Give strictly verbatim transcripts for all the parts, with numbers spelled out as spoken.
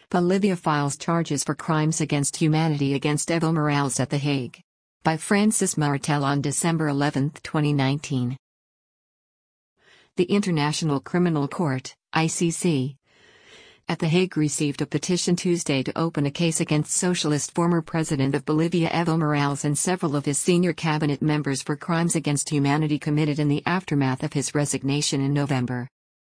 Bolivia files charges for crimes against humanity against Evo Morales at The Hague. By Francis Martel on December eleventh, twenty nineteen. The International Criminal Court, I C C, at The Hague received a petition Tuesday to open a case against socialist former president of Bolivia Evo Morales and several of his senior cabinet members for crimes against humanity committed in the aftermath of his resignation in November.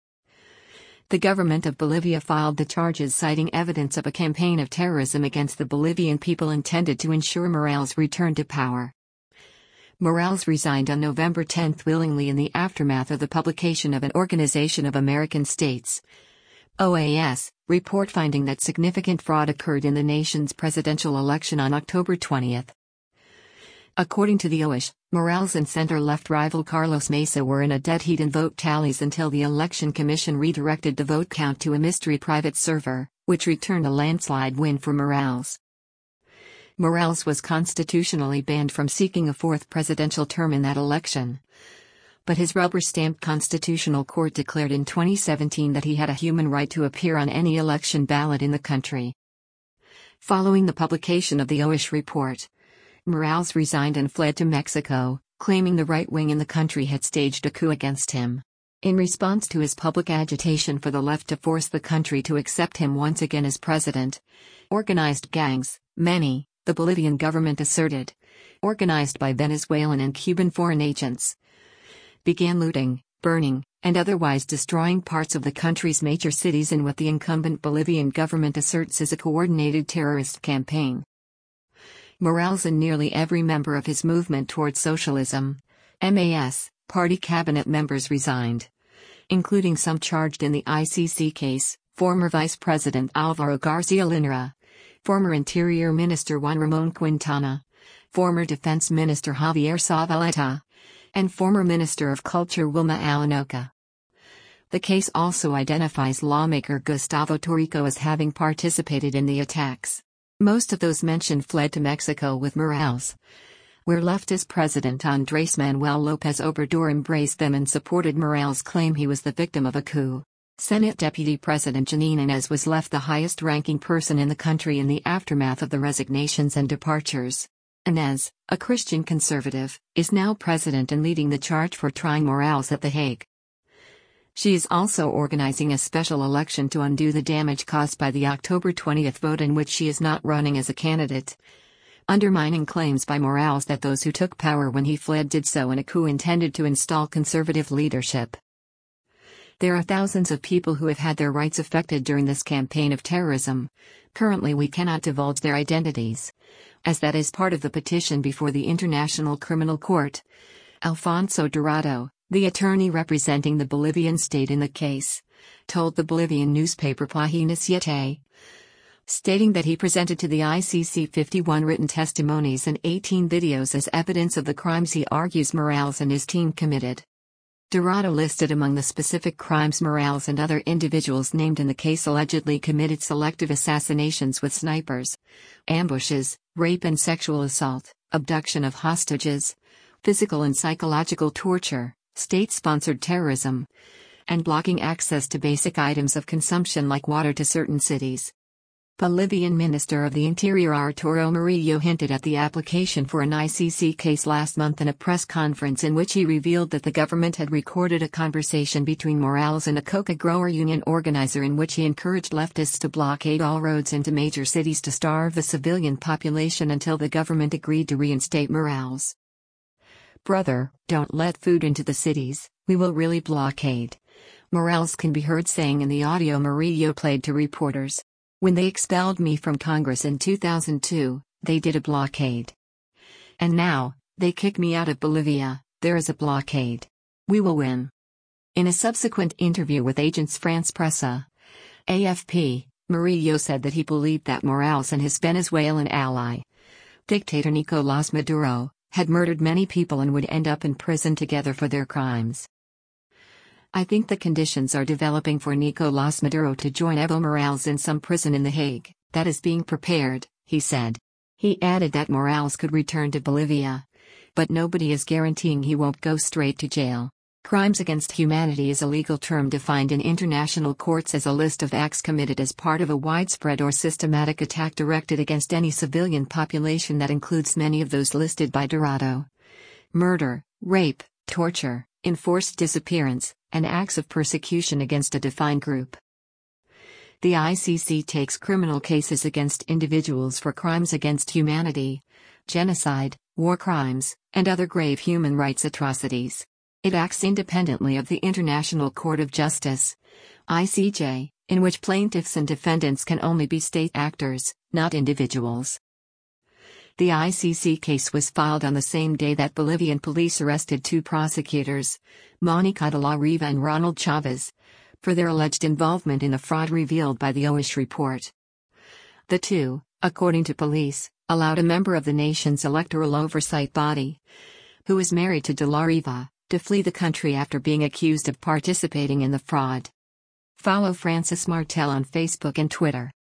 The government of Bolivia filed the charges citing evidence of a campaign of terrorism against the Bolivian people intended to ensure Morales' return to power. Morales resigned on November tenth willingly in the aftermath of the publication of an Organization of American States O A S report finding that significant fraud occurred in the nation's presidential election on October twentieth. According to the O A S, Morales and center-left rival Carlos Mesa were in a dead heat in vote tallies until the Election Commission redirected the vote count to a mystery private server, which returned a landslide win for Morales. Morales was constitutionally banned from seeking a fourth presidential term in that election. But his rubber-stamped constitutional court declared in twenty seventeen that he had a human right to appear on any election ballot in the country. Following the publication of the O A S report, Morales resigned and fled to Mexico, claiming the right wing in the country had staged a coup against him. In response to his public agitation for the left to force the country to accept him once again as president, organized gangs, many, the Bolivian government asserted, organized by Venezuelan and Cuban foreign agents, began looting, burning, and otherwise destroying parts of the country's major cities in what the incumbent Bolivian government asserts is a coordinated terrorist campaign. Morales and nearly every member of his movement towards socialism, M A S, party cabinet members resigned, including some charged in the I C C case, former Vice President Alvaro Garcia Linera, former Interior Minister Juan Ramon Quintana, former Defense Minister Javier Zavaleta, and former Minister of Culture Wilma Alanoca. The case also identifies lawmaker Gustavo Torrico as having participated in the attacks. Most of those mentioned fled to Mexico with Morales, where leftist President Andrés Manuel López Obrador embraced them and supported Morales' claim he was the victim of a coup. Senate Deputy President Jeanine Áñez was left the highest-ranking person in the country in the aftermath of the resignations and departures. Áñez, a Christian conservative, is now president and leading the charge for trying Morales at The Hague. She is also organizing a special election to undo the damage caused by the October twentieth vote in which she is not running as a candidate, undermining claims by Morales that those who took power when he fled did so in a coup intended to install conservative leadership. There are thousands of people who have had their rights affected during this campaign of terrorism. Currently we cannot divulge their identities, as that is part of the petition before the International Criminal Court. Alfonso Dorado, the attorney representing the Bolivian state in the case, told the Bolivian newspaper Página siete, stating that he presented to the I C C fifty-one written testimonies and eighteen videos as evidence of the crimes he argues Morales and his team committed. Dorado listed among the specific crimes Morales and other individuals named in the case allegedly committed selective assassinations with snipers, ambushes, rape and sexual assault, abduction of hostages, physical and psychological torture, state-sponsored terrorism, and blocking access to basic items of consumption like water to certain cities. Bolivian Minister of the Interior Arturo Murillo hinted at the application for an I C C case last month in a press conference in which he revealed that the government had recorded a conversation between Morales and a coca grower union organizer in which he encouraged leftists to blockade all roads into major cities to starve the civilian population until the government agreed to reinstate Morales. "Brother, don't let food into the cities, we will really blockade," Morales can be heard saying in the audio Murillo played to reporters. "When they expelled me from Congress in two thousand two, they did a blockade. And now, they kick me out of Bolivia, there is a blockade. We will win." In a subsequent interview with Agence France Presse, A F P, Murillo said that he believed that Morales and his Venezuelan ally, dictator Nicolás Maduro, had murdered many people and would end up in prison together for their crimes. "I think the conditions are developing for Nicolás Maduro to join Evo Morales in some prison in The Hague, that is being prepared," he said. He added that Morales could return to Bolivia, but nobody is guaranteeing he won't go straight to jail. Crimes against humanity is a legal term defined in international courts as a list of acts committed as part of a widespread or systematic attack directed against any civilian population that includes many of those listed by Dorado. Murder, rape, torture, enforced disappearance, and acts of persecution against a defined group. The I C C takes criminal cases against individuals for crimes against humanity, genocide, war crimes, and other grave human rights atrocities. It acts independently of the International Court of Justice, I C J, in which plaintiffs and defendants can only be state actors, not individuals. The I C C case was filed on the same day that Bolivian police arrested two prosecutors, Monica de la Riva and Ronald Chavez, for their alleged involvement in the fraud revealed by the O I S H report. The two, according to police, allowed a member of the nation's electoral oversight body, who was married to de la Riva, to flee the country after being accused of participating in the fraud. Follow Francis Martel on Facebook and Twitter.